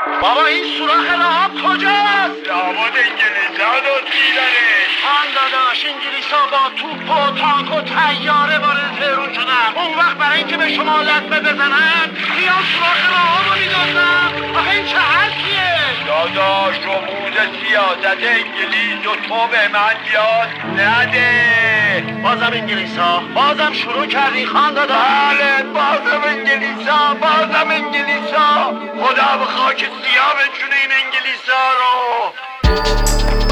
بابا این سوراخ راه کجاست؟ لابد انگلیس‌ها دزدیدنش. خان داداش انگلیس‌ها با توپ و تانک و طیاره وارد تهران شدن. اون وقت برای اینکه به شما لطمه بزنن میان سوراخ راه رو میدازن. آخه این چه حرفیه؟ داداش رموز سیاست انگلیس و تو به من یاد نده. بازم انگلیس‌ها بازم شروع کردی خان داداش. بله بازم انگلیس‌ها بازم انگلیس‌ها. خدا به خاک سیاه بنشونه این انگلیس‌ها رو.